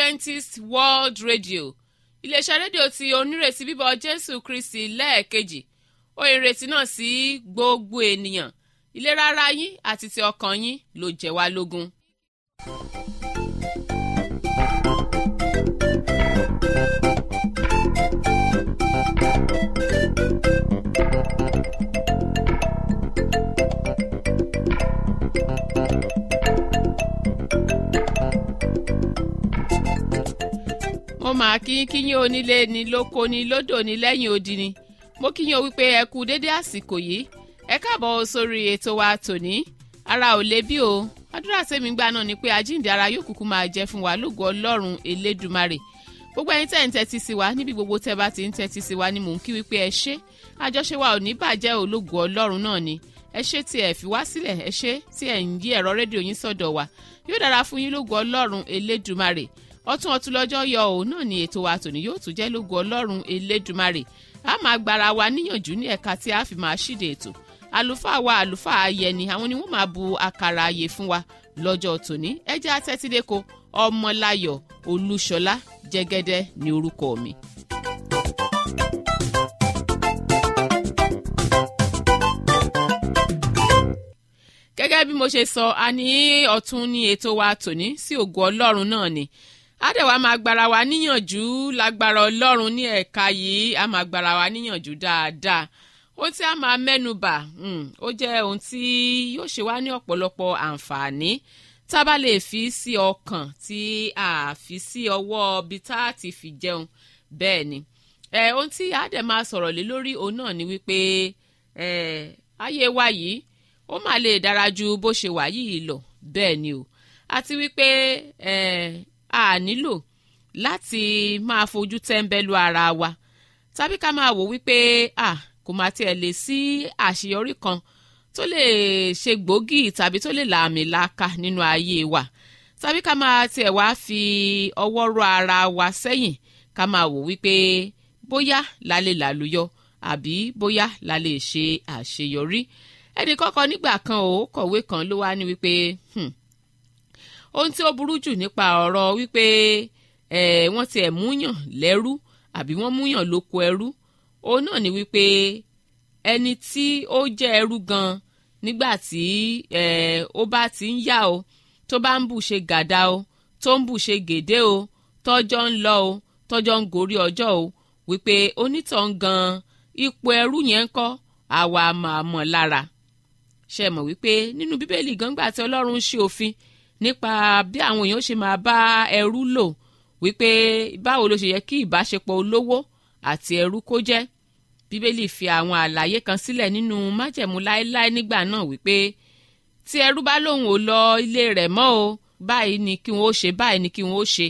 Adventist World Radio iléeṣẹ́ rédíò tí onírètí bíbọ̀ Jésù Kristi lẹ́ẹ̀kejì ó ìrètí náà sí gbogbo ènìyàn ìlera ara yín àti ti ọkàn yín ló jẹ́ wá lógún. mo máa kíyín onílé ni lóko ni lódò ni lẹ́yìn odi ni mo kíyín o wípé ẹ kú dédé àsìkò yìí ẹ káàbọ̀ sórí ètò wa tòní ara ò lè bí o àdúrà tèmi gbà náà ni pé àjíǹde ara yóò kúkú máa jẹ́ fún wa lógo Ọlọ́run Elédùmarè gbogbo ẹ̀yin tẹ́ ń tẹ́tí sí wa níbi gbogbo tẹ́ bá ti ń tẹ́tí sí wa ni mò ń kí wípé ẹ ṣé àjọṣe wa ò ní bàjẹ́ ológo Ọlọ́run náà ni ẹ ṣé tí ẹ fi wá sílẹ̀ ẹ ṣé tí ẹ ń yí ẹ̀rọ rédíò yín sọ́dọ̀ wa yóò dára fún yín lógo Ọlọ́run Elédùmarè ọ̀tún lọ́jọ́ yọ òun náà ni ètò wa tòní yóò tún jẹ́ lógo Ọlọ́run Elédùmarè a máa gbára wa níyànjú ní ẹ̀ka tí a fi máa ṣíde ètò àlùfáà ayẹni àwọn ni wọ́n máa bu àkàrà ayè fún wa lọ́jọ́ tòní ẹ jẹ́ atẹ́tídéko Ọmọláyọ̀ Olúṣọlá Jẹ́gẹ́dẹ́ ní orúkọ mi. gẹ́gẹ́ bí mo ṣe sọ a ní ọ̀tún ní ètò wa tòní sí ògo Ọlọ́run náà ni àdẹ̀wà máa gbára wa níyànjú lágbára Ọlọ́run ní ẹ̀ka yìí a máa gbára wa níyànjú dáadáa ohun tí a máa mẹ́nubà ó jẹ́ ohun tí yóò ṣe wá ní ọ̀pọ̀lọpọ̀ àǹfààní tá a bá lè fi sí ọkàn tí a fi sí ọwọ́ bí tá a ti fi jẹun bẹ́ẹ̀ ni ohun tí a dẹ̀ máa sọ̀rọ̀ lé lórí òun náà ni wípé ayé wa yìí ó máa lè dára ju bó ṣe wà yìí lọ bẹ́ẹ̀ ni o àti wípé a nílò láti máa fojú tẹ́ńbẹ́lú ara wa tàbí ká máa wò wípé kò máa tiẹ̀ lè sí àṣeyọrí kan tó lè ṣe gbòógì tàbí tó lè lààmìlàaka nínú ayé wa tàbí ká máa tiẹ̀ wá fi ọwọ́ rọ ara wa sẹ́yìn ká máa wò wípé bóyá la lè làlùyọ àbí bóyá la lè ṣe àṣeyọrí ẹnì kọ́kọ́ nígbà kan ò kọ̀wé kan ló wá ní wípé ohun tí ó burú jù nípa ọ̀rọ̀ wípé wọ́n tiẹ̀ múyàn lẹ́rú àbí wọ́n múyàn lóko ẹrú òun náà ni wípé ẹni tí ó jẹ́ ẹrú gan nígbà tí ó bá ti ń yá o tó bá ń bù ṣe gàdá o tó ń bù ṣe gèdè o tọ́jọ́ ń lọ o tọ́jọ́ ń gorí ọjọ́ o wípé onítàn gan ipò ẹrú yẹn ń kọ́ àwa máa mọ̀ lára ṣe mọ̀ wípé nínú Bíbélì gangba tí Ọlọ́run ṣe òfin nípa bí àwọn èèyàn ṣe máa bá ẹrú lò wípé báwo ló ṣe yẹ kí ìbáṣepọ̀ olówó àti ẹrú kó jẹ́ Bíbélì fi àwọn àlàyé kan sílẹ̀ nínú májẹ̀mú láéláé nígbà náà wípé tí ẹrú bá lóun ò lọ ilé rẹ̀ mọ́ o báyìí ni kí wọ́n ó ṣe báyìí ni kí wọ́n ó ṣe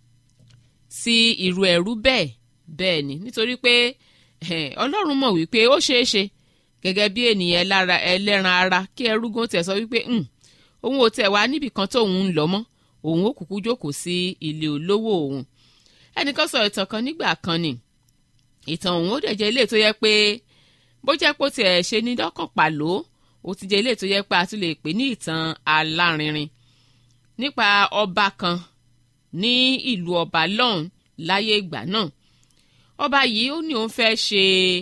sí irú ẹrú bẹ́ẹ̀ ni nítorí pé Ọlọ́run mọ̀ wípé ó ṣeé ṣe gẹ́gẹ́ bí ènìyàn ẹlẹ́ran ara kí ẹrú gan tẹ̀ sọ wípé òun ò tẹ̀ wá níbì kan tóun ń lọ mọ́ òun ó kúkú jókòó sí ilé olówó òun ẹnìkan sọ ìtàn kan nígbà kan ni ìtàn òun ó dẹ̀ jẹ́ ilé tó yẹ pé bó jẹ́ pé ó tiẹ̀ ṣe ní dọ́kàn pàló ó ti jẹ́ ilé tó yẹ pé a tún lè pè ní ìtàn alárinrin nípa ọba kan ní ìlú ọba lọ́hùn láyé ìgbà náà ọba yìí ó ní òun fẹ́ ṣe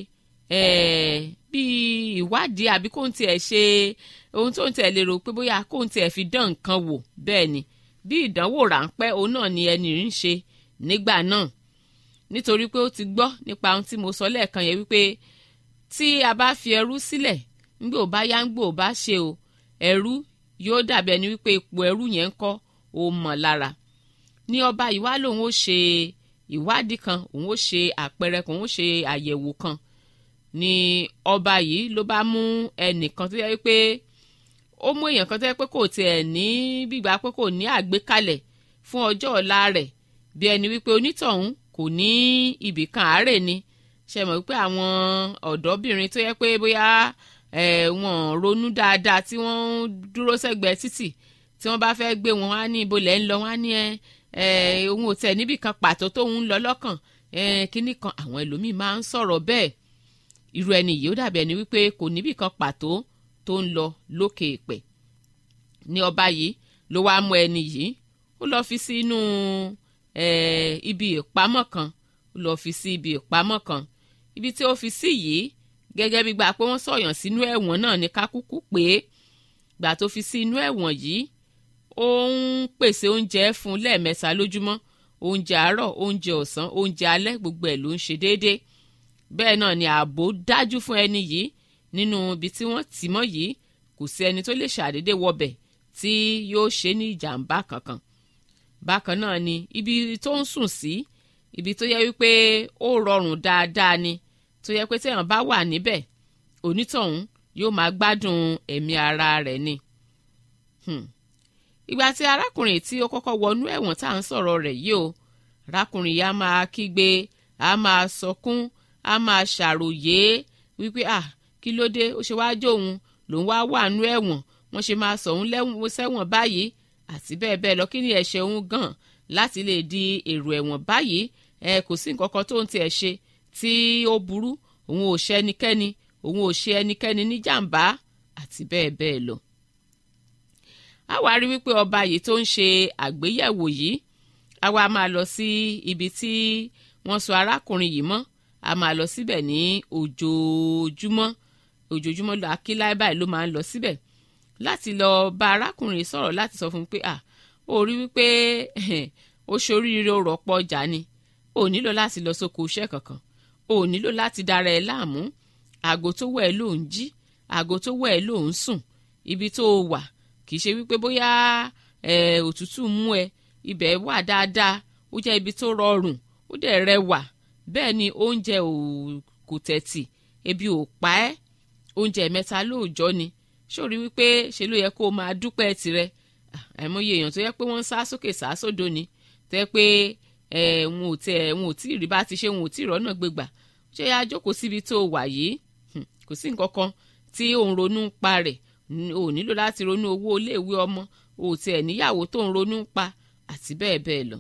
bíi ìwádìí àbí kóun tiẹ̀ ṣe ohun tó ń tẹ̀ lérò pé bóyá kóun tiẹ̀ fi dán nǹkan wò bẹ́ẹ̀ ni bí ìdánwò ráńpẹ́ òun náà ni ẹni ń ṣe nígbà náà nítorí pé ó ti gbọ́ nípa ohun tí mo sọ lẹ́ẹ̀kan yẹn wípé tí a bá fi ẹrú sílẹ̀ ńgbò bá yá ńgbò bá ṣe o ẹrú yóò dàbí ẹni wípé ipò ẹrú yẹn ń kọ́ ó mọ̀ lára ní ọba yìí wá lòun ó ṣe ìwádìí kan òun ó ṣe àpẹẹrẹ kan òun ó ṣe àyẹ̀wò kan ni ọba yìí ló bá mú ẹnìkan tó yẹ wípé ó mú èèyàn kan tó yẹ pé kò tiẹ̀ ní gbígbà pé kò ní àgbékalẹ̀ fún ọjọ́ ọ̀la rẹ̀ bí ẹni wípé onítọ̀hún kò ní ibì kan àárẹ̀ ni ṣe mọ̀ wípé àwọn ọ̀dọ́bìnrin tó yẹ pé bóyá wọ́n ronú dáadáa tí wọ́n dúró sẹ́gbẹ̀ẹ́ títì tí wọ́n bá fẹ́ gbé wọn á ní ibo lẹ́ ń lọ wọ́n á ní òun ò tẹ̀ níbì kan pàtó tóun ń lọ lọ́kàn kínní kan àwọn ẹlòmíì máa ń sọ̀rọ̀ bẹ́ẹ̀ irú ẹni yìí ó dàbí ẹni wípé kò níbì kan pàtó tó ń lọ lókè èpè ní ọba yìí ló wá mú ẹni yìí ó lọ fi sínú ibi ìpamọ́ kan ó lọ fi sí ibi ìpamọ́ kan ibi tí ó fi sí yìí gẹ́gẹ́ bí gbà pé wọ́n sọ̀yàn sínú ẹ̀wọ̀n náà ní kákúkú pé gbà tó fi sí inú ẹ̀wọ̀n yìí ó ń pèsè oúnjẹ fún lẹ́ẹ̀mẹ́ta lójúmọ́ oúnjẹ àárọ̀ oúnjẹ ọ̀sán oúnjẹ alẹ́ gbogbo ẹ̀ ló ń ṣe déédéé bẹ́ẹ̀ náà ni ààbò dájú fún ẹni yìí nínú ibi tí wọ́n tì mọ́ yìí kò sí ẹni tó lè ṣàdédé wọbẹ̀ tí yóò ṣe ní ìjàmbá kankan bákan náà ni ibi tó ń sùn sí ibi tó yẹ wípé ó rọrùn dáadáa ni tó yẹ pé téèyàn bá wà níbẹ̀ onítọ̀hún yóò máa gbádùn ẹ̀mí ara rẹ̀ ni. ìgbà tí arákùnrin tí ó kọ́kọ́ wọnú ẹ̀wọ̀n tá à ń sọ̀rọ̀ rẹ̀ yìí o arákùnrin yìí á máa kígbe á máa sọkún á máa ṣàròyé wípé kí ló dé ó ṣe wá jóun lòun wá wà nú ẹ̀wọ̀n wọ́n ṣe máa sọ òun sẹ́wọ̀n báyìí àti bẹ́ẹ̀ bẹ́ẹ̀ lọ kí ni ẹ̀ṣẹ̀ òun gan láti lè di èrò ẹ̀wọ̀n báyìí kò sí nǹkan kan tó ń tiẹ̀ ṣe tí ó burú òun ò ṣe ẹnikẹ́ni òun ò ṣe ẹnikẹ́ni ní jàǹbá àti bẹ́ẹ̀ bẹ́ẹ̀ lọ. a wá rí wípé ọba yìí tó ń ṣe àgbéyẹ̀wò yìí a wá máa lọ sí ibi tí wọ́n sọ arákùnrin yìí mọ́ a máa lọ síbẹ̀ ní ojoojúmọ́ lọ akíláì báyìí ló máa ń lọ síbẹ̀ láti lọ bá arákùnrin sọ̀rọ̀ láti sọ fún un pé ó rí wípé ó ṣoríire ó rọ̀pọ̀ ọjà ni ó nílò láti lọ sóko iṣẹ́ kankan ó nílò láti dára ẹ láàmú àgọ́ tó wẹ̀ ló ń jí àgọ́ tó wẹ̀ ló ń sùn ibi tó wà kì í ṣe wípé bóyá òtútù mú ẹ ibẹ̀ wà dáadáa ó jẹ́ ibi tó rọrùn ó dẹ̀ rẹwà bẹ́ẹ̀ ni oúnjẹ kò tẹ̀tì ebi ò pa ẹ́ oúnjẹ mẹ́ta lóòjọ́ ni ṣòrí wípé ṣe ló yẹ kó o máa dúpẹ́ tirẹ̀ àìmọye èèyàn tó yẹ pé wọ́n ń sá sókè sá sódò ni tó yẹ pé wọn ò tí ì rí bá ti ṣe wọn ò tí ì rọ́nà gbégbà ṣé ya jókòó síbi tó wà yìí kò sí nǹkan kan tí òun ronú ń pa rẹ̀ ò nílò láti ronú owó iléèwé ọmọ ò tiẹ̀ níyàwó tó ń ronú ń pa àti bẹ́ẹ̀ bẹ́ẹ̀ lọ.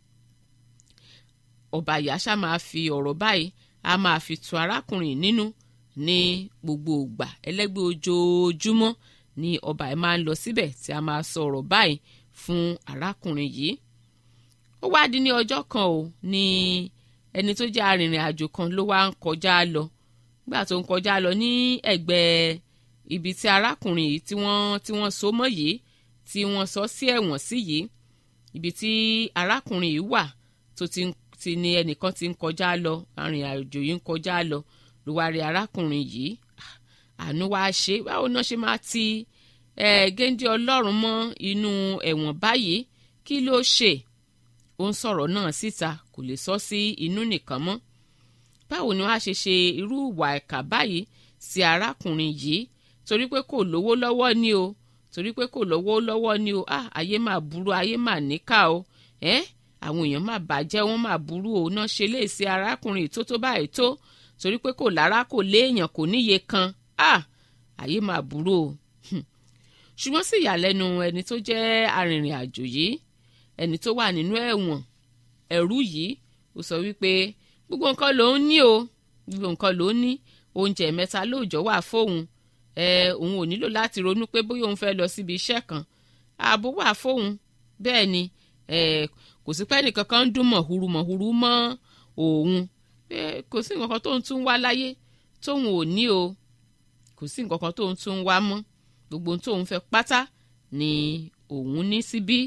ọba yàṣà máa fi ọ̀rọ̀ báyìí a máa fi tu arákùnrin nínú ní gbogbo ìgbà ẹlẹ́gbẹ́ ojoojúmọ́ ni ọba ẹ̀ máa ń lọ síbẹ̀ tí a máa sọ ọ̀rọ̀ báyìí fún arákùnrin yìí. ó wá di ní ọjọ́ kan o ní ẹni tó jẹ́ arìnrìn àjò kan ló wá ń kọjá lọ nígbà tó ń kọjá lọ ní ẹ̀gbẹ́ ibi tí arákùnrin yìí tí wọ́n so mọ́ yìí tí wọ́n sọ sí ẹ̀wọ̀n sí yìí ibi tí arákùnrin yìí wà tó ti ní ẹnìkan ti ń kọjá lọ arìnrìn àjò yìí ń kọjá lọ ló wá rí arákùnrin yìí àánú wá ṣe báwo náà ṣe máa ti géńdé ọlọ́run mọ́ inú ẹ̀wọ̀n báyìí kí ló ṣe ó ń sọ̀rọ̀ náà síta kò lè sọ sí inú nìkan mọ́ báwo ni wàá ṣe irú ìwà ẹ̀ka báyìí sí arákùnrin yìí torí pé kò lówó lọ́wọ́ ni o torí pé kò lówó lọ́wọ́ ni o ayé máa burú ayé máa níkà o àwọn èèyàn máa bàjẹ́ wọ́n máa burú o náà ṣe lè ṣe arákùnrin tó báyìí tó torí pé kò lára kò léèyàn kò níye kan ayé máa burú o ṣùgbọ́n sí ìyàlẹ́nu ẹni tó jẹ́ arìnrìn àjò yìí ẹni tó wà nínú ẹ̀wọ̀n ẹ̀rú yìí ó sọ wípé gbogbo nǹkan ló ń ní o gbogbo nǹkan ló ń ní oúnjẹ mẹ́ta lóòjọ́ wà fóun òun ò nílò láti ronú pé bóyá òun fẹ́ lọ síbi iṣẹ́ kan ààbò wà fóun bẹ́ẹ̀ ni kò sí pé ẹnìkan kan ń dún mọ̀húrú mọ́ òun kò sí nǹkan kan tó ń tún wá láyé tóun ò ní o kò sí nǹkan kan tó ń tún wá mọ́ gbogbo ohun tóun fẹ́ pátá ni òun ní síbí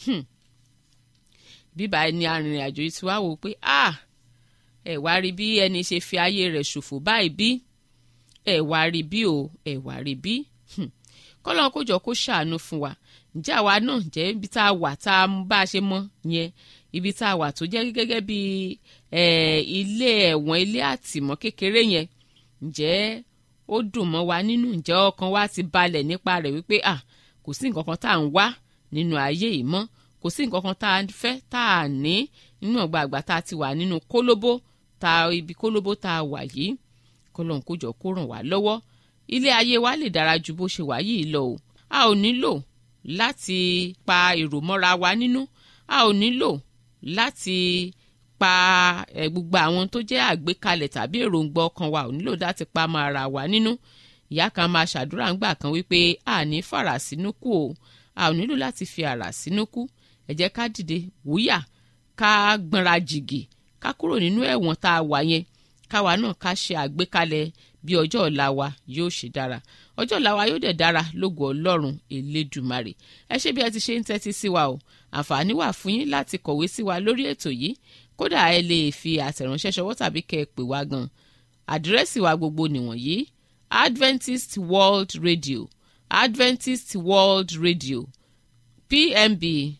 bíbá ẹni arìnrìn àjò yìí ti wá wò pé ẹ wá rí bí ẹni ṣe fi ayé rẹ̀ ṣòfò báyìí bí ẹ wá rí bí o ẹ wá rí bí kọ́lọ́n kó jọ kó ṣàánú fún wa ǹjẹ́ àwa náà jẹ́ ibi tá a wà tá a bá a ṣe mọ̀ yẹn ibi tá a wà tó jẹ́ gẹ́gẹ́ bí ilé ẹ̀wọ̀n ilé àtìmọ́ kékeré yẹn ǹjẹ́ ó dùn mọ́ wa nínú ǹjẹ́ ọkàn wa ti balẹ̀ nípa rẹ̀ wípé kò sí nǹkan kan tá à ń wá nínú ayé yìí mọ́ kò sí nǹkan kan tá a fẹ́ tá a ní nínú ọgbà àgbà tá a ti wà nínú kólóbó ibi kólóbó tá a wà yìí kọ́lọ́n kó jọ kó ràn wá lọ́wọ́ ilé ayé wa lè dára ju bó ṣe wà yìí lọ o a ò nílò láti pa èrò mọ́ra wa nínú a ò nílò láti pa gbogbo àwọn tó jẹ́ àgbékalẹ̀ tàbí èròǹgbà ọkàn wa ò nílò láti pa mọ́ ara wa nínú ìyá kan máa ṣàdúrà ńgbà kan wípé a ní fàrà sínú kú o a ò nílò láti fi àrà sínú kú ẹ jẹ́ ká dìde wúyà ká gbọ́nra jìgì ká kúrò nínú ẹ̀wọ̀n tá a wà yẹn káwa náà ká ṣe àgbékalẹ̀ bí ọjọ́ ọ̀la wa yóò ṣe dára ọjọ́ ọ̀la wa yóò dẹ̀ dára lógo Ọlọ́run Elédùmarè ẹ ṣé bí ẹ ti ṣe ń tẹ́tí sí wa o àǹfààní wà fún yín láti kọ̀wé sí wa lórí ètò yìí kódà ẹ lè fi àtẹ̀ránṣẹ́ ṣọwọ́ tàbí kẹ́ ẹ pè wá gan àdírẹ́sì wa gbogbo nìwọ̀nyí Adventist World Radio Adventist World Radio PMB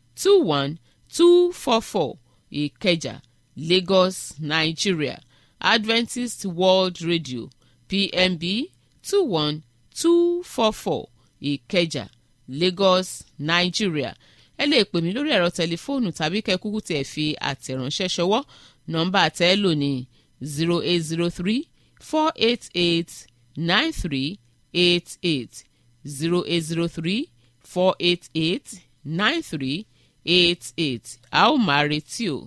21244 Ìkẹjà Lagos Nigeria Adventist World Radio PMB 21244 Ìkẹjà Lagos Nigeria ẹ lè pè mí lórí ẹ̀rọ tẹlifóònù tàbí kẹ́ kúkú tẹ̀ fi àtẹ̀ránṣẹ́ ṣọwọ́ nọ́mbà tẹ́ lò ní 0803 488 9388 0803 488 9388 a ó máa retí o.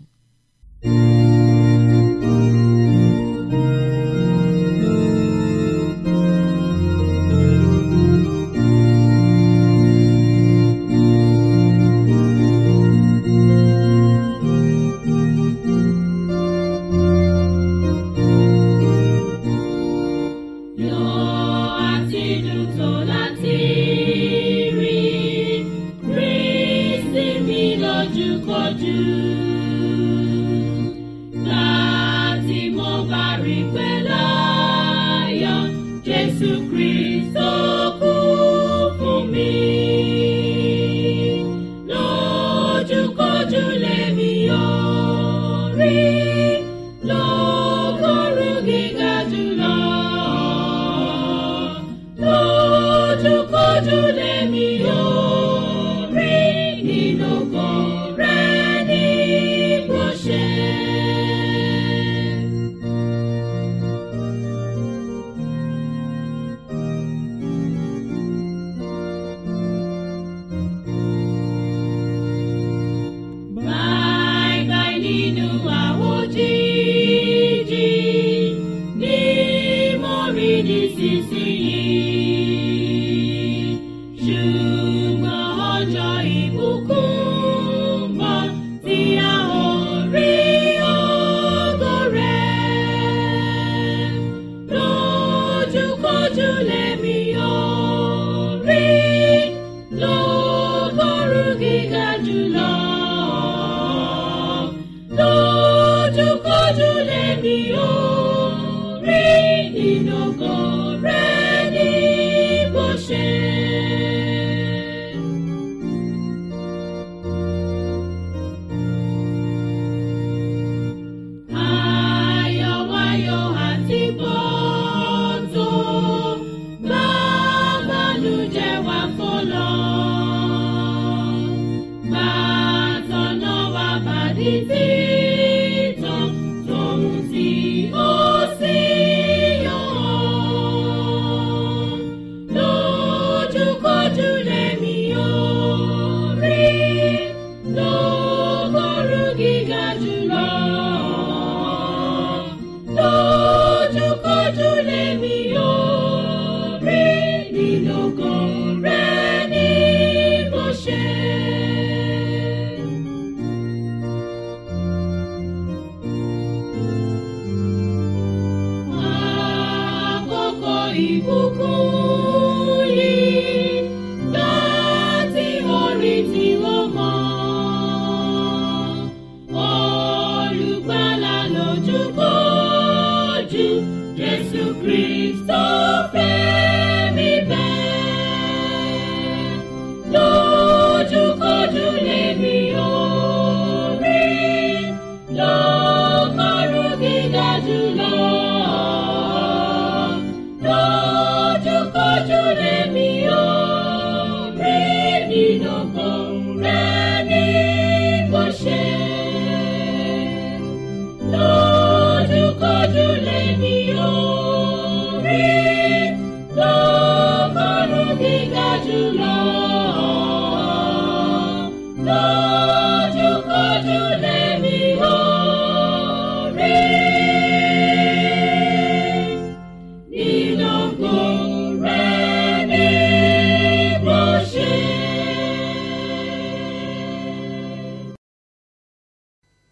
Nínú kò rẹ́ ní.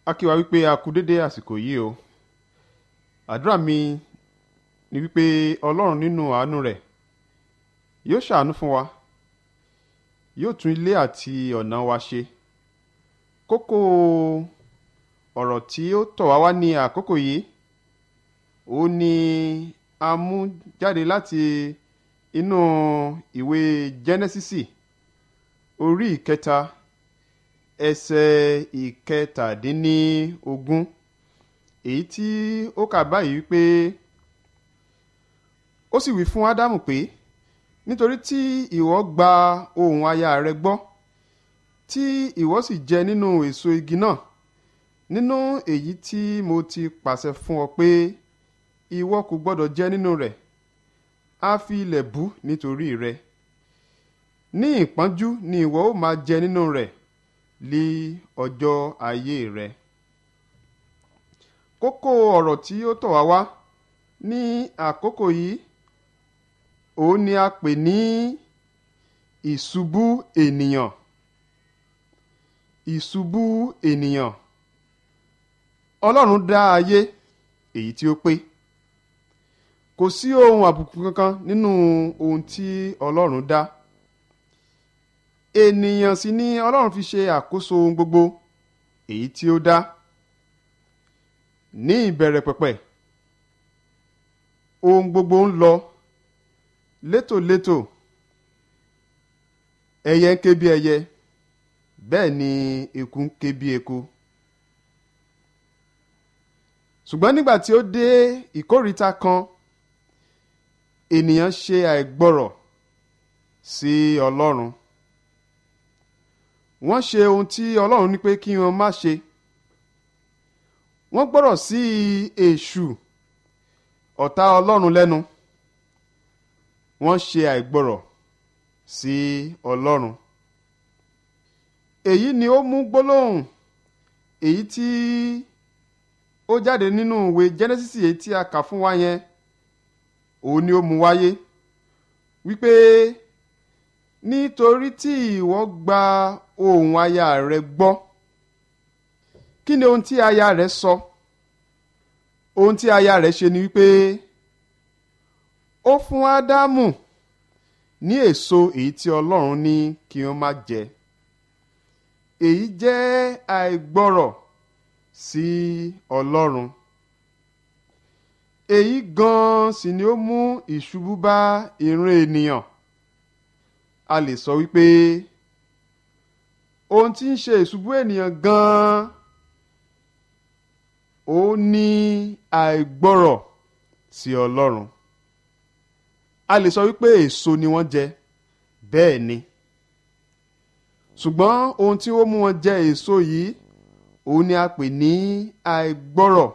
a kí wa wípé a kú dédé àsìkò yìí o. Àdúrà mi ni wípé Ọlọ́run nínú àánú rẹ̀ yóò ṣàánú fún wa, yóò tún ilé àti ọ̀nà wa ṣe. Kókó ọ̀rọ̀ tí ó tọ̀ wá ní àkókò yìí ó ní a mú jáde láti inú ìwé Jẹ́nẹ́sísì orí ìkẹta ẹsẹ̀ ìkẹtàdínníogún, èyí tí ó kà báyìí wípé ó sì wí fún Ádámù pé nítorí tí ìwọ gba ohùn aya rẹ gbọ́, tí ìwọ sì jẹ nínú èso igi náà, nínú èyí tí mo ti pàṣẹ fún ọ pé ìwọ kò gbọdọ̀ jẹ nínú rẹ̀, a fi ilẹ̀ bú nítorí rẹ. Ní ìpọ́njú ni ìwọ ó máa jẹ nínú rẹ̀ lí ọjọ́ ayé rẹ. Kókó ọ̀rọ̀ tí ó tọ̀ wá wá ní àkókò yìí òun ni a pè ní ìṣubú ènìyàn. Ìṣubú ènìyàn. Ọlọ́run dá ayé èyí tí ó pé. Kò sí ohun àbùkù kankan nínú ohun tí Ọlọ́run dá. Ènìyàn sì ni Ọlọ́run fi ṣe àkóso ohun gbogbo èyí tí ó dá. Ní ìbẹ̀rẹ̀ pẹ̀pẹ̀, ohun gbogbo ń lọ létòlétò. Ẹyẹ ń ké bí ẹyẹ, bẹ́ẹ̀ ni eku ń ké bí eku. Ṣùgbọ́n nígbà tí ó dé ìkóríta kan, ènìyàn ṣe àìgbọ́rọ̀ sí Ọlọ́run. Wọ́n ṣe ohun tí Ọlọ́run ní pé kí wọ́n má ṣe. Wọ́n gbọ́rọ̀ sí Èṣù, ọ̀tá Ọlọ́run lẹ́nu. Wọ́n ṣe àìgbọ́rọ̀ sí Ọlọ́run. Èyí ni ó mú gbólóhùn èyí tí ó jáde nínú ìwé Jẹ́nẹ́sísì èyí tí a kà fún wa yẹn, òun ni ó mú wáyé wípé nítorí tí ìwọ gba ohùn aya rẹ gbọ́. Kí ni ohun tí aya rẹ sọ? Ohun tí aya rẹ ṣe ni wípé ó fún Ádámù ní èso èyí tí Ọlọ́run ní kí wọ́n má jẹ. Èyí jẹ́ àìgbọ́rọ̀ sí Ọlọ́run. Èyí gan-an sì ni ó mú ìṣubú bá ìran ènìyàn. A lè sọ wípé ohun tí ń ṣe ìṣubú ènìyàn gan-an ó ní àìgbọ́rọ̀ sí Ọlọ́run. A lè sọ wípé èso ni wọ́n jẹ, bẹ́ẹ̀ ni. Ṣùgbọ́n ohun tí ó mú wọn jẹ èso yìí òun ni a pè ní àìgbọ́rọ̀.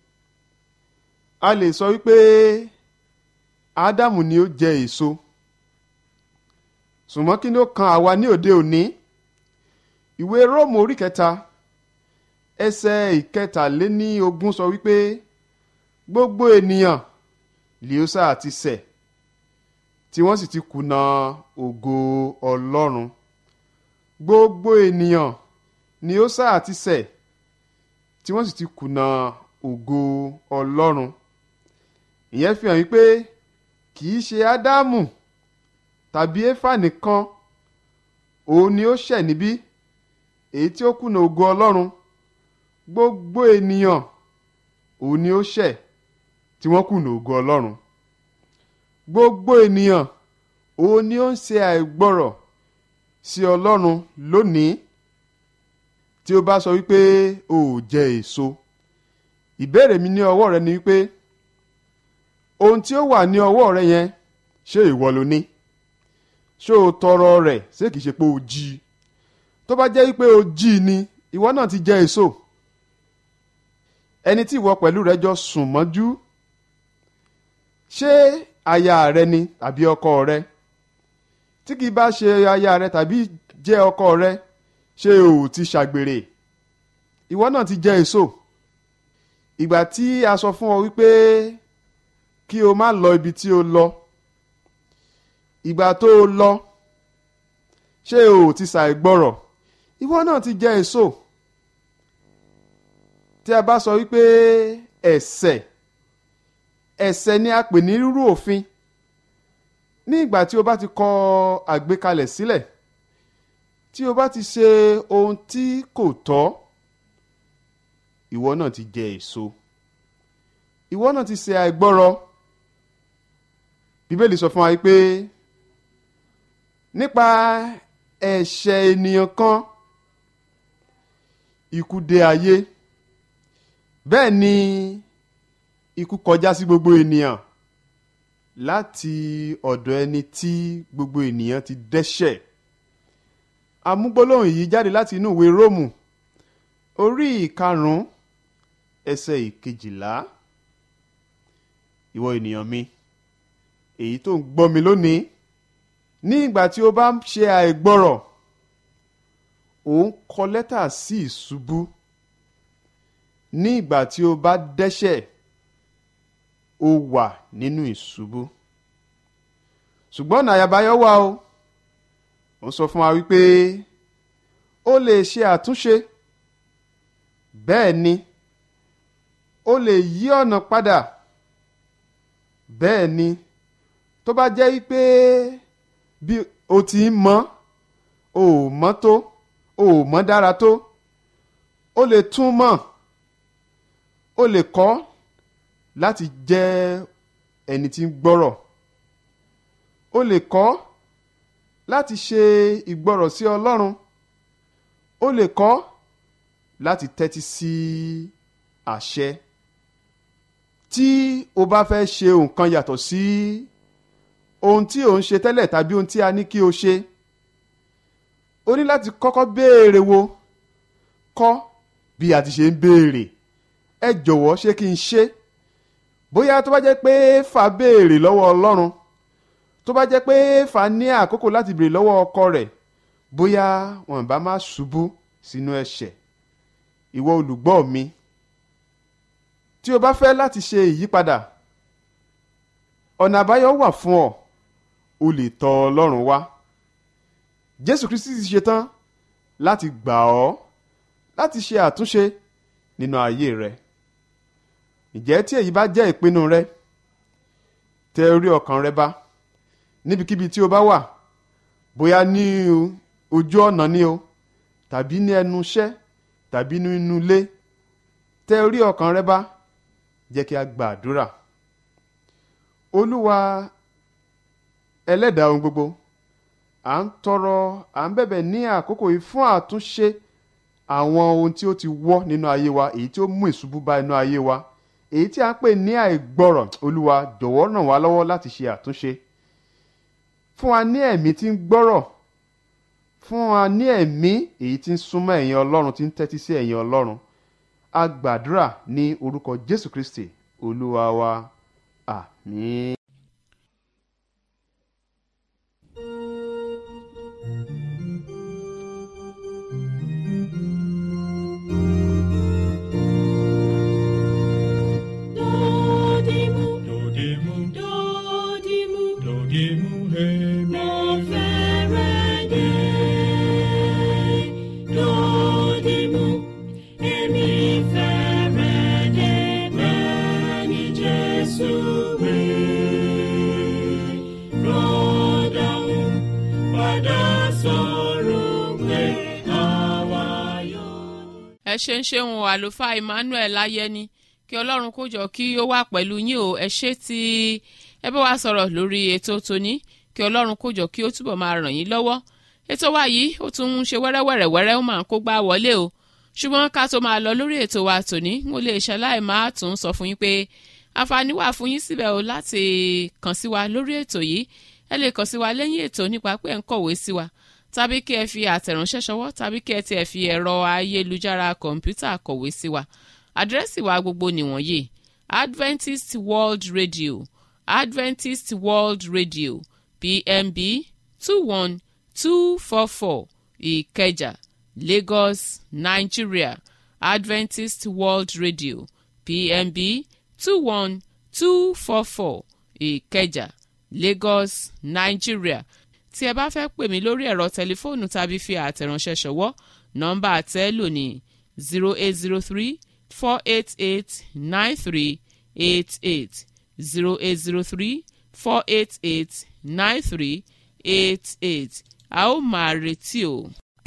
A lè sọ wípé Ádámù ni ó jẹ èso. Ṣùgbọ́n kí ni ó kan àwa ní òde òní? Ìwé Róòmù orí kẹta ẹsẹ̀ ìkẹtàléníogún sọ wípé gbogbo ènìyàn lé ó sá ti ṣẹ̀, tí wọ́n sì ti kùnà ògo Ọlọ́run. Gbogbo ènìyàn ni ó sá ti ṣẹ̀, tí wọ́n sì ti kùnà ògo Ọlọ́run. Ìyẹn fi hàn wípé kì í ṣe Ádámù tàbí Éfà nìkan òun ni ó ṣẹ̀ níbí èyí tí ó kùnà ògo Ọlọ́run. Gbogbo ènìyàn òun ni ó ṣẹ̀ tí wọ́n kùnà ògo Ọlọ́run. Gbogbo ènìyàn òun ni ó ń ṣe àìgbọ́rọ̀ sí Ọlọ́run lónìí. Tí ó bá sọ wípé o ò jẹ èso, ìbéèrè mi ní ọwọ́ rẹ ni wípé ohun tí ó wà ní ọwọ́ rẹ yẹn, ṣé ìwọ ló ní? Ṣé o tọrọ rẹ̀? Ṣé kìí ṣe pé o jí? Tó bá jẹ́ wípé o jí ni, ìwọ náà ti jẹ èso. Ẹni tí ìwọ pẹ̀lú rẹ jọ sùn mọ́jú, ṣé aya rẹ ni tàbí ọkọ rẹ? Tí kìí bá ṣe aya rẹ tàbí jẹ́ ọkọ rẹ, ṣé o ti ṣàgbèrè? Ìwọ náà ti jẹ èso. Ìgbà tí a sọ fún ọ wípé kí o má lọ ibi tí o lọ, ìgbà tó o lọ, ṣé o ti ṣàìgbọ́rọ̀? Ìwọ náà ti jẹ èso. tí a bá sọ wípé ẹ̀ṣẹ̀ ni a pè ní rírú òfin, ní ìgbà tí o bá ti kọ àgbékalẹ̀ sílẹ̀, tí o bá ti ṣe ohun tí kò tọ́, ìwọ náà ti jẹ èso, ìwọ náà ti ṣe àìgbọ́rọ̀. Bíbélì sọ fún wa pé nípa ẹ̀ṣẹ̀ ènìyàn kan ikú dé ayé, bẹ́ẹ̀ ni ikú kọjá sí gbogbo ènìyàn láti ọ̀dọ̀ ẹni tí gbogbo ènìyàn ti dẹ́ṣẹ̀. Àmúgbólóhùn yìí jáde láti inú ìwé Róòmù orí 5 ẹsẹ̀ 12. Ìwọ ènìyàn mi, èyí tó ń gbọ́ mi lónìí, ní ìgbà tí o bá ń ṣe àìgbọ́rọ̀, ò ń kọ lẹ́tà sí ìṣubú. Ní ìgbà tí o bá dẹ́ṣẹ̀, o wà nínú ìṣubú. Ṣùgbọ́n ọ̀nà àbáyọ wà o. Ó sọ fún wa wípé o lè ṣe àtúnṣe. Bẹ́ẹ̀ ni, o lè yí ọ̀nà padà. Bẹ́ẹ̀ ni, tó bá jẹ́ wípé bí o ti ń mọ̀, o ò mọ̀ tó, o ò mọ̀ dára tó, o lè tún mọ̀, o lè kọ́ láti jẹ́ ẹni tí ń gbọ́rọ̀, o lè kọ́ láti ṣe ìgbọ́rọ̀ sí Ọlọ́run, o lè kọ́ láti tẹ́tí sí àṣẹ. Tí o bá fẹ́ ṣe nǹkan yàtọ̀ sí ohun tí ò ń ṣe tẹ́lẹ̀ tàbí ohun tí a ní kí o ṣe, o ní láti kọ́kọ́ béèrè wò, kọ́ bí a ti ṣe ń béèrè. Ẹ jọ̀wọ́, ṣé kí n ṣe? Bóyá tó bá jẹ́ pé Éfà béèrè lọ́wọ́ Ọlọ́run, tó bá jẹ́ pé Éfà ní àkókò láti béèrè lọ́wọ́ ọkọ rẹ̀, bóyá wọn bá má ṣubú sínú ẹ̀ṣẹ̀. Ìwọ olùgbọ́ mi, tí o bá fẹ́ láti ṣe ìyípadà, ọ̀nà àbáyọ wà fún ọ. O lè tọ̀ Ọlọ́run wá. Jésù Kristi ti ṣetán láti gbà ọ́, láti ṣe àtúnṣe nínú ayé rẹ. Ǹjẹ́ tí èyí bá jẹ́ ìpinnu rẹ, tẹ orí ọkàn rẹ bá níbikíbi tí o bá wà, bóyá ní ojú ọ̀nà ni o, tàbí ní ẹnu iṣẹ́, tàbí nínú ilé, tẹ orí ọkàn rẹ bá. Jẹ́ kí a gba àdúrà. Olúwa ẹlẹ́dàá ohun gbogbo, à ń tọrọ, à ń bẹ̀bẹ̀ ní àkókò yìí fún àtúnṣe àwọn ohun tí ó ti wọ́ nínú ayé wa, èyí tí ó mú ìṣubú bá inú ayé wa, èyí tí a ń pè ní àìgbọ́rọ̀. Olúwa jọ̀wọ́ ràn wá lọ́wọ́ láti ṣe àtúnṣe. Fún wa ní ẹ̀mí tí ń gbọ́rọ̀, fún wa ní ẹ̀mí èyí tí ń súnmọ́ ẹ̀yin Ọlọ́run, tí ń tẹ́tí sí ẹ̀yin Ọlọ́run. A gbàdúrà ní orúkọ Jésù Kristi Olúwa wa. Àmín. ẹ ṣeun àlùfáà Emmanuel Ayẹni, kí Ọlọ́run kó jọ kí ó wà pẹ̀lú yín o. ẹ ṣé tí ẹ bá wa sọ̀rọ̀ lórí ètò tòní, kí Ọlọ́run kó jọ kí ó túbọ̀ máa ràn yín lọ́wọ́. ètò wa yìí ó tún ń ṣe wẹ́rẹ́wẹ́rẹ́wẹ́rẹ́, ó máa ń kó gbá wọlé o. ṣùgbọ́n ká tó máa lọ lórí ètò wa tòní, mo lè ṣaláì máa tún sọ fún yín pé àǹfààní wà fún yín síbẹ̀ o láti kàn sí wa lórí ètò yìí. ẹ lè kàn sí wa lẹ́yìn ètò nípa pé ẹ ń kọ̀wé sí wa, tàbí kí ẹ fi àtẹ̀ránṣẹ́ ṣọwọ́, tàbí kí ẹ tiẹ̀ fi ẹ̀rọ ayélujára kọ̀ǹpútà kọ̀wé sí wa. àdírẹ́sì wa gbogbo nìwọ̀nyí: Adventist World Radio, Adventist World Radio, PMB 21244, Ìkẹjà, Lagos, Nigeria. Adventist World Radio, PMB 21244, Ìkẹjà, Lagos, Nigeria. Tí ẹ bá fẹ́ pè mí lórí ẹ̀rọ tẹlifóònù tàbí fi àtẹ̀ránṣẹ́ ṣọwọ́, nọ́mbà àtẹ́lò ní 0803 488-9388 0803-488-9388 a ó máa retí o.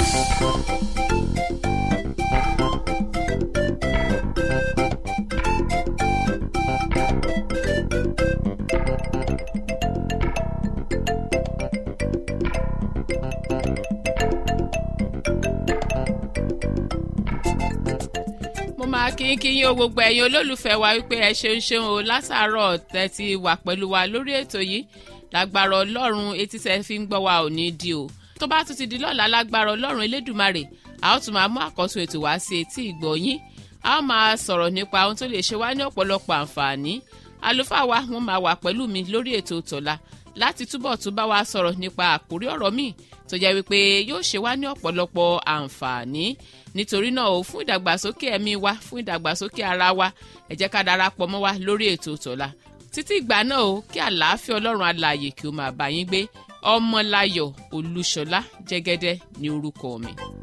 mo máa kíyín o gbogbo ẹ̀yin olólùfẹ́ wa wípé ẹ ṣeun o látàárọ̀ tẹ́ ti wà pẹ̀lú wa lórí ètò yìí lágbára ọlọ́run etí tẹ́ fi ń gbọ́ wa ò ní di o tó bá tún ti di lọ́la lágbára ọlọ́run elédùmarè a ó tún máa mú àkọ́tún ètò wá sí etí ìgbọ́ yín a ó máa sọ̀rọ̀ nípa ohun tó lè ṣe wá ní ọ̀pọ̀lọpọ̀ àǹfààní àlùfáà wa wọ́n máa wà pẹ̀lú mi lórí ètò tọ̀la láti túbọ̀ tún bá wa sọ̀rọ̀ nípa àkórí ọ̀rọ̀ míì tó jẹ́ wípé yóò ṣe wá ní ọ̀pọ̀lọpọ̀ àǹfààní nítorí náà o fún ìdàgbàsókè ẹ̀mí wa fún ìdàgbàsókè ara wa ẹ jẹ́ ká darapọ̀ mọ́ wa lórí ètò tọ̀la títí ìgbà náà o kí àlàáfíà ọlọ́run alààyè kí ó máa bá yín gbé Ọmọláyọ̀ Olúṣọlá Jẹ́gẹ́dẹ́ ní orúkọ mi.